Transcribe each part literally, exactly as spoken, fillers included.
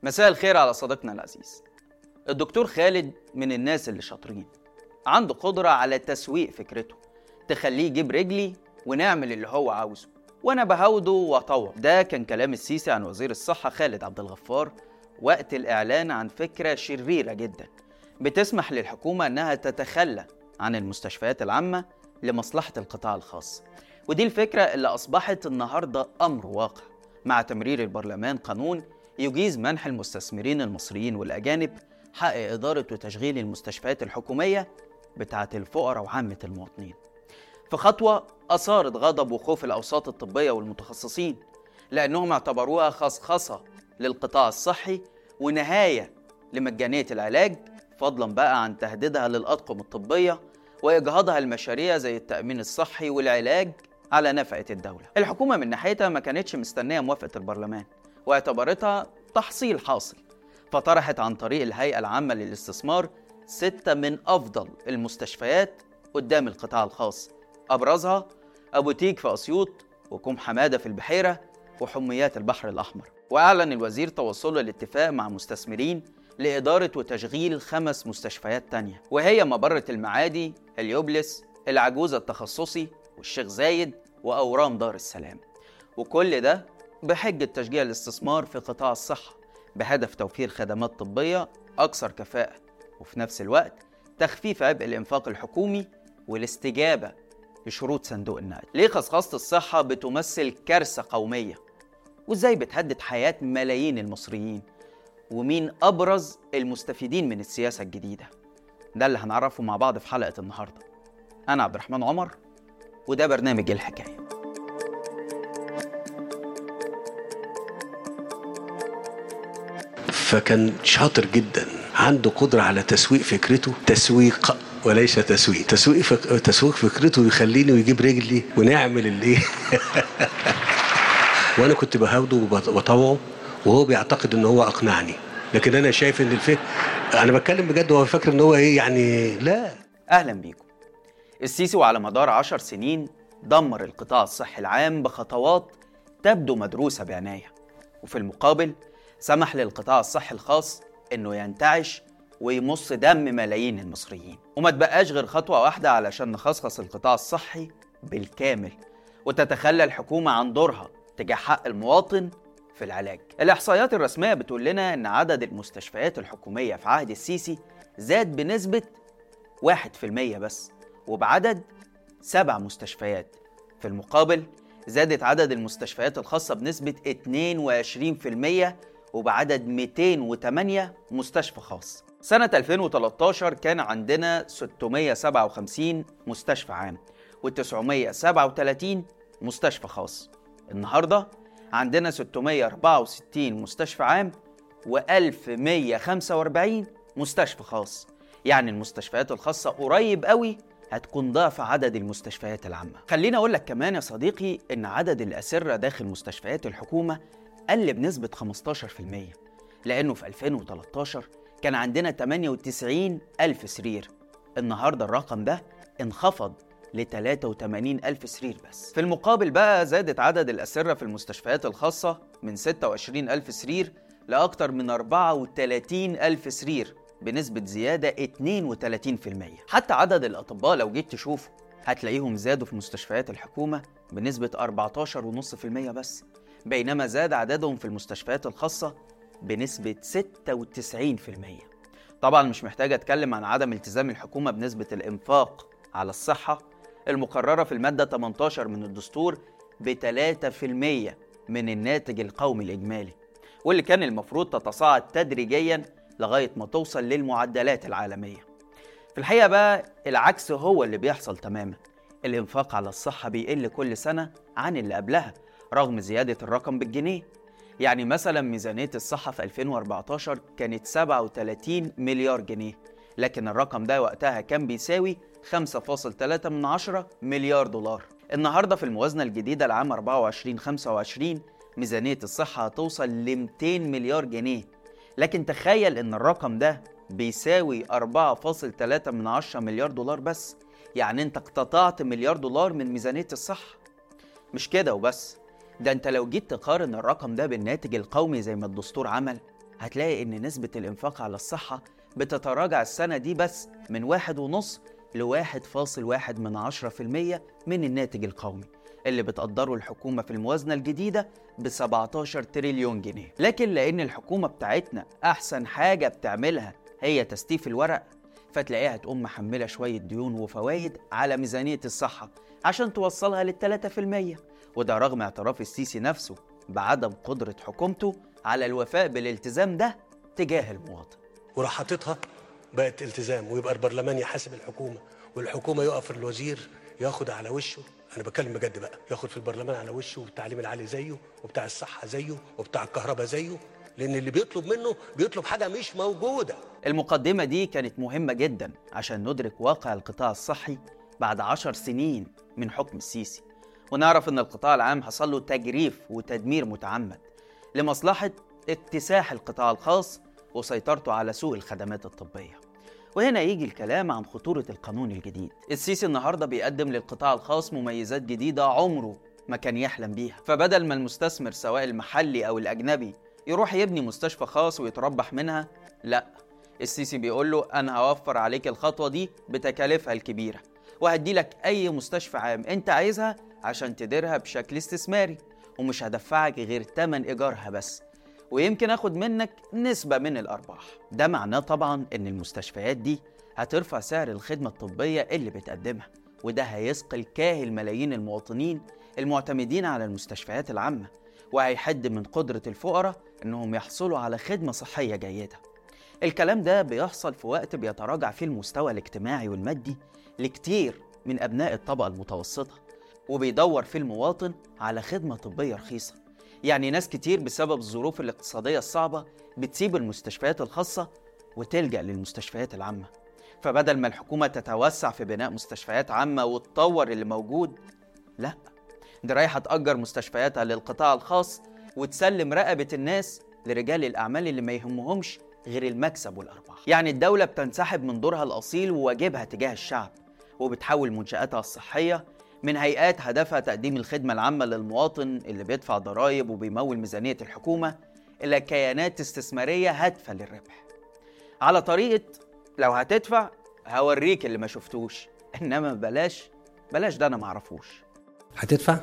مساء الخير على صديقنا العزيز. الدكتور خالد من الناس اللي شاطرين، عنده قدرة على تسويق فكرته تخليه يجيب رجلي ونعمل اللي هو عاوزه وانا بهوده واطوع. ده كان كلام السيسي عن وزير الصحة خالد عبد الغفار وقت الإعلان عن فكرة شريرة جدا بتسمح للحكومة انها تتخلى عن المستشفيات العامة لمصلحة القطاع الخاص. ودي الفكرة اللي أصبحت النهاردة أمر واقع مع تمرير البرلمان قانون يجيز منح المستثمرين المصريين والأجانب حق إدارة وتشغيل المستشفيات الحكومية بتاعة الفقراء وعامة المواطنين، في خطوة أثارت غضب وخوف الأوساط الطبية والمتخصصين لأنهم اعتبروها خصخصة للقطاع الصحي ونهاية لمجانية العلاج، فضلا بقى عن تهديدها للأطقم الطبية وإجهاضها المشاريع زي التأمين الصحي والعلاج على نفقة الدولة. الحكومة من ناحيتها ما كانتش مستنية موافقة البرلمان واعتبرتها تحصيل حاصل، فطرحت عن طريق الهيئة العامة للاستثمار ستة من أفضل المستشفيات قدام القطاع الخاص، أبرزها أبو تيج في أسيوط وكوم حمادة في البحيرة وحميات البحر الأحمر. وأعلن الوزير توصله لاتفاق مع مستثمرين لإدارة وتشغيل خمس مستشفيات تانية، وهي مبرة المعادي، اليوبلس، العجوزة التخصصي، والشيخ زايد، وأورام دار السلام. وكل ده بحجة تشجيع الاستثمار في قطاع الصحة بهدف توفير خدمات طبية أكثر كفاءة، وفي نفس الوقت تخفيف عبء الإنفاق الحكومي والاستجابة لشروط صندوق النقد. ليه خصخصة الصحة بتمثل كارثة قومية؟ وإزاي بتهدد حياة ملايين المصريين؟ ومين أبرز المستفيدين من السياسة الجديدة؟ ده اللي هنعرفه مع بعض في حلقة النهاردة. أنا عبد الرحمن عمر وده برنامج الحكاية. فكان شاطر جدا، عنده قدرة على تسويق فكرته، تسويق وليس تسويق تسويق فك... تسويق فكرته يخليني ويجيب رجلي ونعمل اللي وانا كنت بهاوده وبطوعه وهو بيعتقد ان هو اقنعني، لكن انا شايف ان الفكر، انا بتكلم بجد، وهو فاكر ان هو ايه يعني. لا. اهلا بيكم. السيسي وعلى مدار عشر سنين دمر القطاع الصحي العام بخطوات تبدو مدروسة بعناية، وفي المقابل سمح للقطاع الصحي الخاص انه ينتعش ويمص دم ملايين المصريين. وما تبقاش غير خطوة واحدة علشان نخصخص القطاع الصحي بالكامل وتتخلى الحكومة عن دورها تجاه حق المواطن في العلاج. الإحصائيات الرسمية بتقول لنا ان عدد المستشفيات الحكومية في عهد السيسي زاد بنسبة واحد في المية بس، وبعدد سبع مستشفيات. في المقابل زادت عدد المستشفيات الخاصة بنسبة اثنين وعشرين في المية وبعدد مئتين وثمانية مستشفى خاص. سنة ألفين وثلاثة عشر كان عندنا ستمائة وسبعة وخمسين مستشفى عام وتسعمائة وسبعة وثلاثين مستشفى خاص. النهاردة عندنا ستمائة وأربعة وستين مستشفى عام وألف ومئة وخمسة وأربعين مستشفى خاص، يعني المستشفيات الخاصة قريب قوي هتكون ضعف عدد المستشفيات العامة. خليني أقول لك كمان يا صديقي إن عدد الأسرة داخل مستشفيات الحكومة قل بنسبة خمستاشر في المية، لأنه في ألفين وثلاثة عشر كان عندنا ثمانية وتسعين ألف سرير، النهاردة الرقم ده انخفض ل ثلاثة وثمانين ألف سرير بس. في المقابل بقى زادت عدد الأسرة في المستشفيات الخاصة من ستة وعشرين ألف سرير لأكثر من أربعة وثلاثين ألف سرير بنسبة زيادة اثنين وثلاثين في المية. حتى عدد الأطباء لو جيت تشوفه هتلاقيهم زادوا في مستشفيات الحكومة بنسبة أربعة عشر فاصلة خمسة بالمية بس، بينما زاد عددهم في المستشفيات الخاصة بنسبة ستة وتسعين في المية. طبعا مش محتاج أتكلم عن عدم التزام الحكومة بنسبة الإنفاق على الصحة المقررة في المادة ثمانية عشر من الدستور ب ثلاثة في المية من الناتج القومي الإجمالي، واللي كان المفروض تتصاعد تدريجيا لغاية ما توصل للمعدلات العالمية. في الحقيقة بقى العكس هو اللي بيحصل تماما، الإنفاق على الصحة بيقل كل سنة عن اللي قبلها رغم زيادة الرقم بالجنيه. يعني مثلا ميزانية الصحة في ألفين وأربعة عشر كانت سبعة وثلاثين مليار جنيه، لكن الرقم ده وقتها كان بيساوي خمسة فاصلة ثلاثة من عشرة مليار دولار. النهاردة في الموازنة الجديدة العام أربعة وعشرين خمسة وعشرين ميزانية الصحة هتوصل ل مئتين مليار جنيه، لكن تخيل ان الرقم ده بيساوي أربعة فاصلة ثلاثة من عشرة مليار دولار بس، يعني انت اقتطعت مليار دولار من ميزانية الصحة. مش كده وبس، ده انت لو جيت تقارن الرقم ده بالناتج القومي زي ما الدستور عمل هتلاقي إن نسبة الإنفاق على الصحة بتتراجع السنة دي بس من واحد ونص لواحد فاصل واحد من عشرة في المية من الناتج القومي اللي بتقدره الحكومة في الموازنة الجديدة ب سبعتاشر تريليون جنيه. لكن لأن الحكومة بتاعتنا أحسن حاجة بتعملها هي تستيف الورق، فتلاقيها تقوم محملة شوية ديون وفوايد على ميزانية الصحة عشان توصلها للتلاتة في المية، وده رغم اعتراف السيسي نفسه بعدم قدرة حكومته على الوفاء بالالتزام ده تجاه المواطن. وراح حاططها بقت التزام، ويبقى البرلمان يحاسب الحكومة، والحكومة يقف الوزير ياخد على وشه، أنا بتكلم بجد بقى، ياخد في البرلمان على وشه، والتعليم العالي زيه، وبتاع الصحة زيه، وبتاع الكهرباء زيه، لأن اللي بيطلب منه بيطلب حاجة مش موجودة. المقدمة دي كانت مهمة جدا عشان ندرك واقع القطاع الصحي بعد عشر سنين من حكم السيسي، ونعرف إن القطاع العام حصل له تجريف وتدمير متعمد لمصلحة اكتساح القطاع الخاص وسيطرته على سوق الخدمات الطبية. وهنا يجي الكلام عن خطورة القانون الجديد. السيسي النهاردة بيقدم للقطاع الخاص مميزات جديدة عمره ما كان يحلم بيها، فبدل ما المستثمر سواء المحلي أو الأجنبي يروح يبني مستشفى خاص ويتربح منها، لا، السيسي بيقول له أنا هوفر عليك الخطوة دي بتكاليفها الكبيرة، وهدي لك أي مستشفى عام أنت عايزها عشان تديرها بشكل استثماري، ومش هدفعك غير تمن إيجارها بس، ويمكن اخد منك نسبة من الأرباح. ده معناه طبعا إن المستشفيات دي هترفع سعر الخدمة الطبية اللي بتقدمها، وده هيثقل كاهل ملايين المواطنين المعتمدين على المستشفيات العامة، وهيحد من قدرة الفقراء إنهم يحصلوا على خدمة صحية جيدة. الكلام ده بيحصل في وقت بيتراجع فيه المستوى الاجتماعي والمادي لكتير من أبناء الطبقة المتوسطة، وبيدور فيه المواطن على خدمة طبية رخيصة. يعني ناس كتير بسبب الظروف الاقتصادية الصعبة بتسيب المستشفيات الخاصة وتلجأ للمستشفيات العامة. فبدل ما الحكومة تتوسع في بناء مستشفيات عامة وتطور اللي موجود، لا، دي رايحة تأجر مستشفياتها للقطاع الخاص وتسلم رقبة الناس لرجال الأعمال اللي ما يهمهمش غير المكسب والأرباح. يعني الدولة بتنسحب من دورها الأصيل وواجبها تجاه الشعب، وبتحول منشآتها الصحية من هيئات هدفها تقديم الخدمة العامة للمواطن اللي بيدفع ضرائب وبيمول ميزانية الحكومة إلى كيانات استثمارية هادفة للربح، على طريقة لو هتدفع هوريك اللي ما شفتوش، إنما بلاش بلاش ده أنا معرفوش. هتدفع؟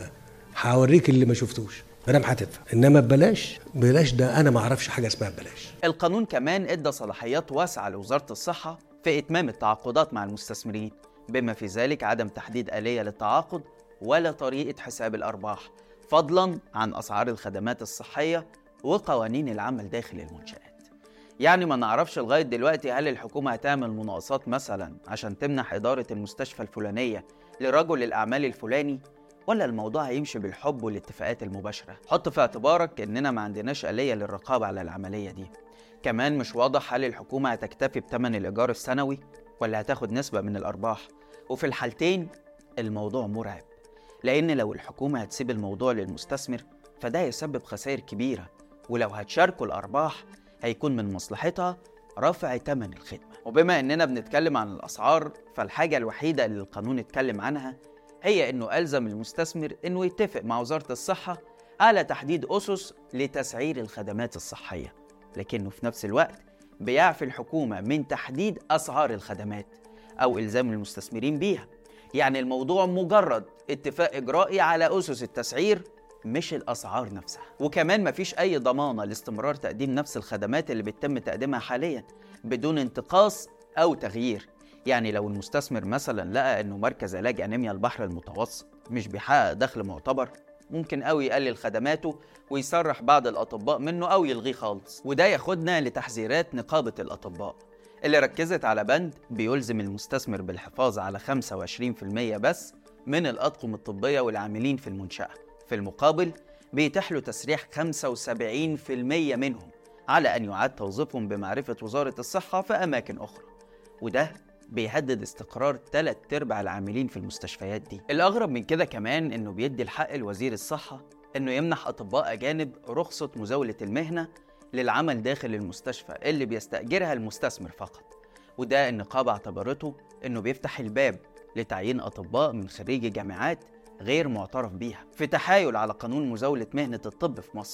هوريك اللي ما شفتوش، مادام هتدفع، إنما ببلاش بلاش ده أنا معرفش حاجة اسمها ببلاش. القانون كمان إدى صلاحيات واسعة لوزارة الصحة في إتمام التعاقدات مع المستثمرين، بما في ذلك عدم تحديد آلية للتعاقد ولا طريقة حساب الأرباح، فضلاً عن أسعار الخدمات الصحية وقوانين العمل داخل المنشآت. يعني ما نعرفش لغاية دلوقتي هل الحكومة هتعمل مناقصات مثلاً عشان تمنح إدارة المستشفى الفلانية لرجل الأعمال الفلاني، ولا الموضوع هيمشي بالحب والاتفاقات المباشرة. حط في اعتبارك إننا ما عندناش آلية للرقابة على العملية دي. كمان مش واضح هل الحكومة هتكتفي بثمن الإيجار السنوي ولا هتاخد نسبة من الأرباح، وفي الحالتين الموضوع مرعب، لأن لو الحكومة هتسيب الموضوع للمستثمر فده يسبب خسائر كبيرة، ولو هتشاركوا الأرباح هيكون من مصلحتها رفع ثمن الخدمة. وبما إننا بنتكلم عن الأسعار، فالحاجة الوحيدة اللي القانون اتكلم عنها هي إنه ألزم المستثمر إنه يتفق مع وزارة الصحة على تحديد أسس لتسعير الخدمات الصحية، لكنه في نفس الوقت بيعفي الحكومة من تحديد أسعار الخدمات أو إلزام المستثمرين بيها. يعني الموضوع مجرد اتفاق إجرائي على أسس التسعير مش الأسعار نفسها. وكمان مفيش أي ضمانة لاستمرار تقديم نفس الخدمات اللي بيتم تقديمها حاليا بدون انتقاص أو تغيير. يعني لو المستثمر مثلا لقى إنه مركز علاج أنيميا البحر المتوسط مش بيحقق دخل معتبر، ممكن قوي يقلل خدماته ويسرح بعض الأطباء منه أو يلغيه خالص. وده ياخدنا لتحذيرات نقابة الأطباء اللي ركزت على بند بيلزم المستثمر بالحفاظ على خمسة وعشرين بالمية بس من الأطقم الطبية والعاملين في المنشأة، في المقابل بيتيح له تسريح خمسة وسبعين بالمية منهم على أن يعاد توظيفهم بمعرفة وزارة الصحة في أماكن أخرى، وده بيهدد استقرار ثلاث ارباع العاملين في المستشفيات دي. الأغرب من كده كمان إنه بيدي الحق لوزير الصحة إنه يمنح أطباء أجانب رخصة مزاولة المهنة للعمل داخل المستشفى اللي بيستأجرها المستثمر فقط، وده النقابة اعتبرته إنه بيفتح الباب لتعيين أطباء من خريجي جامعات غير معترف بيها، في تحايل على قانون مزاولة مهنة الطب في مصر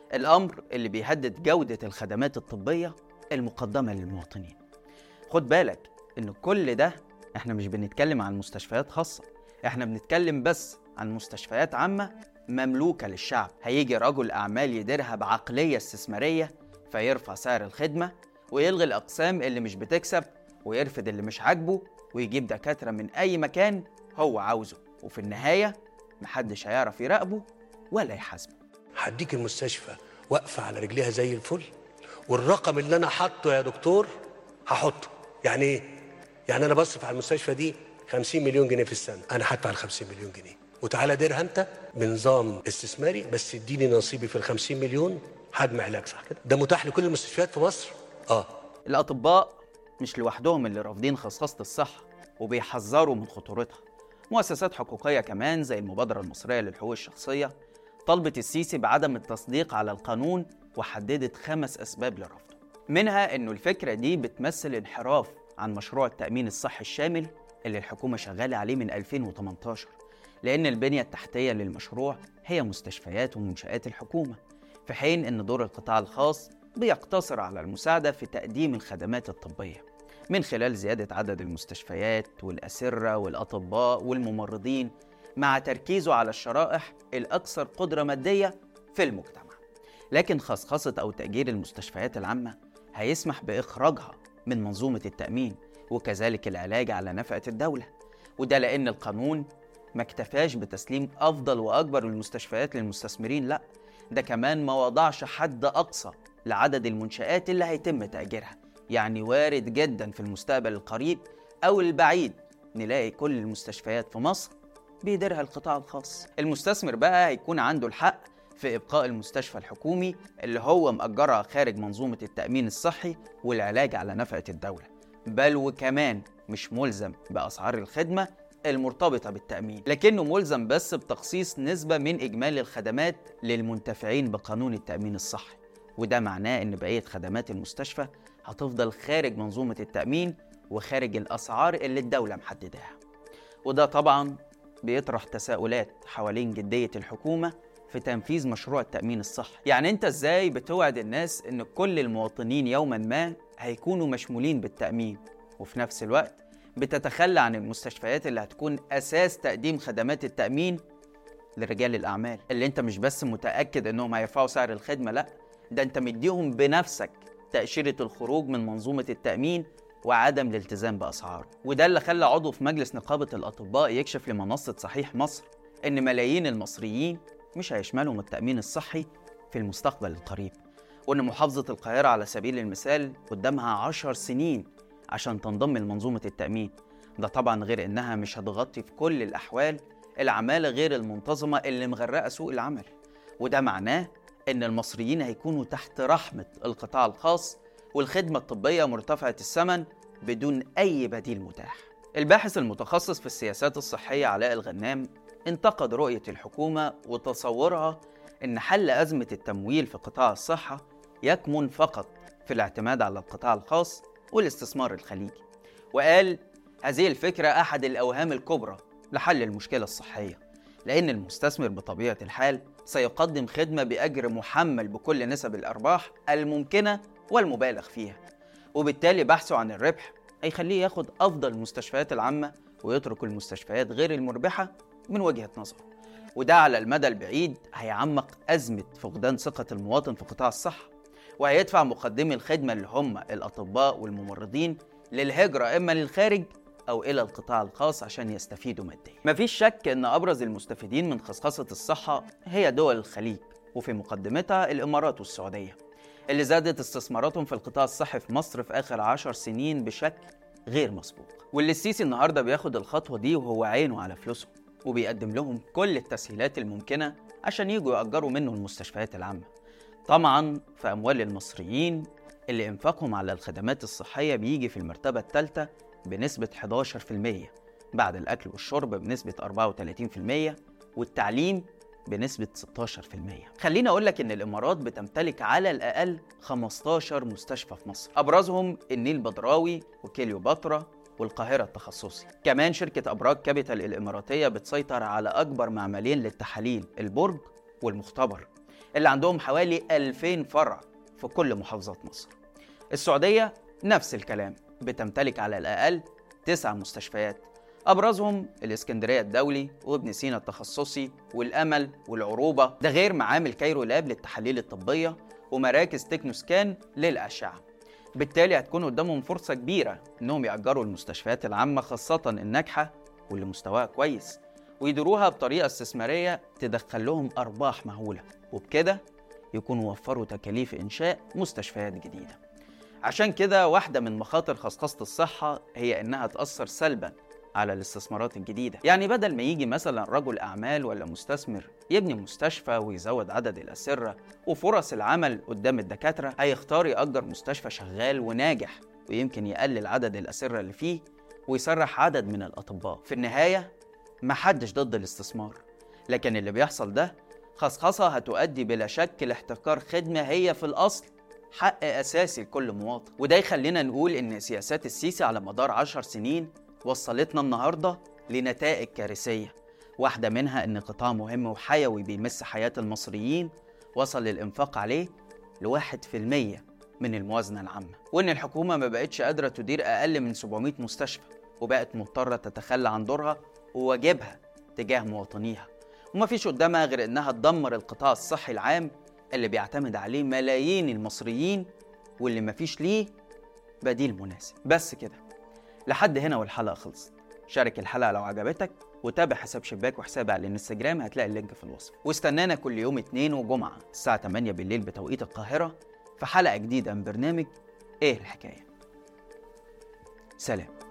الأمر اللي بيهدد جودة الخدمات الطبية المقدمة للمواطنين. خد بالك إن كل ده إحنا مش بنتكلم عن مستشفيات خاصة، إحنا بنتكلم بس عن مستشفيات عامة مملوكة للشعب. هيجي رجل أعمال يديرها بعقلية استثمارية فيرفع سعر الخدمة ويلغي الأقسام اللي مش بتكسب ويرفض اللي مش عاجبه ويجيب دكاترة من أي مكان هو عاوزه، وفي النهاية محدش هيعرف يراقبه ولا يحاسبه. هديك المستشفى واقفة على رجليها زي الفل، والرقم اللي أنا حاطه يا دكتور هحطه. يعني إيه؟ يعني أنا بصرف على المستشفى دي خمسين مليون جنيه في السنة، أنا هدفع ال خمسين مليون جنيه، وتعالى ديرها أنت بنظام استثماري، بس اديني نصيبي في ال خمسين مليون، هدم علاج، صح كده؟ ده متاح لكل المستشفيات في مصر؟ آه. الأطباء مش لوحدهم اللي رافضين خصخصة الصحة وبيحذروا من خطورتها. مؤسسات حقوقية كمان زي المبادرة المصرية للحقوق الشخصية طلبت السيسي بعدم التصديق على القانون وحددت خمس أسباب لرفضه، منها إنه الفكرة دي بتمثل انحراف عن مشروع التأمين الصحي الشامل اللي الحكومة شغالة عليه من ألفين وثمانية عشر، لأن البنية التحتية للمشروع هي مستشفيات ومنشآت الحكومة، في حين إن دور القطاع الخاص بيقتصر على المساعدة في تقديم الخدمات الطبية من خلال زيادة عدد المستشفيات والأسرة والأطباء والممرضين، مع تركيزه على الشرائح الأكثر قدرة مادية في المجتمع. لكن خصخصة أو تأجير المستشفيات العامة هيسمح بإخراجها من منظومة التأمين وكذلك العلاج على نفقة الدولة، وده لأن القانون ما اكتفاش بتسليم أفضل وأكبر المستشفيات للمستثمرين، لأ ده كمان ما وضعش حد أقصى لعدد المنشآت اللي هيتم تأجيرها. يعني وارد جدا في المستقبل القريب أو البعيد نلاقي كل المستشفيات في مصر بيديرها القطاع الخاص. المستثمر بقى هيكون عنده الحق في إبقاء المستشفى الحكومي اللي هو مأجرها خارج منظومة التأمين الصحي والعلاج على نفقة الدولة، بل وكمان مش ملزم بأسعار الخدمة المرتبطة بالتأمين، لكنه ملزم بس بتخصيص نسبة من إجمالي الخدمات للمنتفعين بقانون التأمين الصحي، وده معناه إن بقية خدمات المستشفى هتفضل خارج منظومة التأمين وخارج الأسعار اللي الدولة محددها. وده طبعاً بيطرح تساؤلات حوالين جدية الحكومة في تنفيذ مشروع التأمين الصحي. يعني أنت إزاي بتوعد الناس إن كل المواطنين يوماً ما هيكونوا مشمولين بالتأمين، وفي نفس الوقت بتتخلى عن المستشفيات اللي هتكون أساس تقديم خدمات التأمين لرجال الأعمال، اللي أنت مش بس متأكد إنهم هيرفعوا سعر الخدمة، لأ ده أنت مديهم بنفسك تأشيرة الخروج من منظومة التأمين وعدم الالتزام بأسعاره. وده اللي خلى عضو في مجلس نقابة الأطباء يكشف لمنصة صحيح مصر إن ملايين المصريين مش هيشملهم التأمين الصحي في المستقبل القريب، وإن محافظة القاهرة على سبيل المثال قدامها عشر سنين عشان تنضم لمنظومة التأمين. ده طبعا غير إنها مش هتغطي في كل الأحوال العمالة غير المنتظمة اللي مغرقة سوق العمل، وده معناه إن المصريين هيكونوا تحت رحمة القطاع الخاص والخدمة الطبية مرتفعة الثمن بدون أي بديل متاح. الباحث المتخصص في السياسات الصحية علاء الغنام انتقد رؤية الحكومة وتصورها إن حل أزمة التمويل في قطاع الصحة يكمن فقط في الاعتماد على القطاع الخاص والاستثمار الخليجي، وقال هذه الفكرة أحد الأوهام الكبرى لحل المشكلة الصحية، لأن المستثمر بطبيعة الحال سيقدم خدمة بأجر محمل بكل نسب الأرباح الممكنة والمبالغ فيها، وبالتالي بحثه عن الربح هيخليه ياخد أفضل المستشفيات العامة ويترك المستشفيات غير المربحة من وجهة نظره، وده على المدى البعيد هيعمق أزمة فقدان ثقة المواطن في قطاع الصحة، وهيدفع مقدمي الخدمة اللي هم الأطباء والممرضين للهجرة إما للخارج أو إلى القطاع الخاص عشان يستفيدوا ماديا. مفيش شك إن أبرز المستفيدين من خصخصة الصحة هي دول الخليج، وفي مقدمتها الإمارات والسعودية، اللي زادت استثماراتهم في القطاع الصحي في مصر في آخر عشر سنين بشكل غير مسبوق، واللي السيسي النهاردة بياخد الخطوة دي وهو عينه على فلوسهم وبيقدم لهم كل التسهيلات الممكنة عشان يجوا يأجروا منه المستشفيات العامة، طبعاً في أموال المصريين اللي إنفاقهم على الخدمات الصحية بيجي في المرتبة الثالثة بنسبة إحدى عشر بالمية، بعد الأكل والشرب بنسبة أربعة وثلاثين بالمية، والتعليم بنسبة ستة عشر بالمية. خليني أقول لك إن الإمارات بتمتلك على الأقل خمسة عشر مستشفى في مصر، أبرزهم النيل بدراوي وكليوباترا والقاهرة التخصصي. كمان شركة أبراج كابيتال الإماراتية بتسيطر على أكبر معملين للتحاليل، البرج والمختبر، اللي عندهم حوالي ألفين فرع في كل محافظات مصر. السعودية نفس الكلام، بتمتلك على الأقل تسع مستشفيات، أبرزهم الإسكندرية الدولي وابن سينا التخصصي والأمل والعروبة، ده غير معامل كايرو لاب للتحاليل الطبية ومراكز تكنوسكان للأشعة. بالتالي هتكون قدامهم فرصة كبيرة إنهم يأجروا المستشفيات العامة خاصة الناجحة واللي مستواها كويس، ويديروها بطريقة استثمارية تدخل لهم أرباح مهولة، وبكده يكونوا وفروا تكاليف إنشاء مستشفيات جديدة. عشان كده واحدة من مخاطر خصخصة الصحة هي إنها تأثر سلباً على الاستثمارات الجديدة. يعني بدل ما يجي مثلا رجل أعمال ولا مستثمر يبني مستشفى ويزود عدد الأسرة وفرص العمل قدام الدكاترة، هيختار يأجر مستشفى شغال وناجح ويمكن يقلل عدد الأسرة اللي فيه ويسرح عدد من الأطباء. في النهاية محدش ضد الاستثمار، لكن اللي بيحصل ده خصخصة هتؤدي بلا شك لاحتكار خدمة هي في الأصل حق أساسي لكل مواطن. وده يخلينا نقول إن سياسات السيسي على مدار عشر سنين وصلتنا النهاردة لنتائج كارثية. واحدة منها إن قطاع مهم وحيوي بيمس حياة المصريين وصل الإنفاق عليه لواحد في المية من الموازنة العامة، وإن الحكومة ما بقتش قادرة تدير أقل من سبعمائة مستشفى وبقت مضطرة تتخلى عن دورها وواجبها تجاه مواطنيها، وما فيش قدامها غير إنها تدمر القطاع الصحي العام اللي بيعتمد عليه ملايين المصريين واللي ما فيش ليه بديل مناسب. بس كده، لحد هنا والحلقة خلصت. شارك الحلقة لو عجبتك، وتابع حساب شباك وحسابي على الانستجرام، هتلاقي اللينك في الوصف. واستنانا كل يوم اثنين وجمعة الساعة تمانية بالليل بتوقيت القاهرة في حلقة جديدة من برنامج ايه الحكاية. سلام.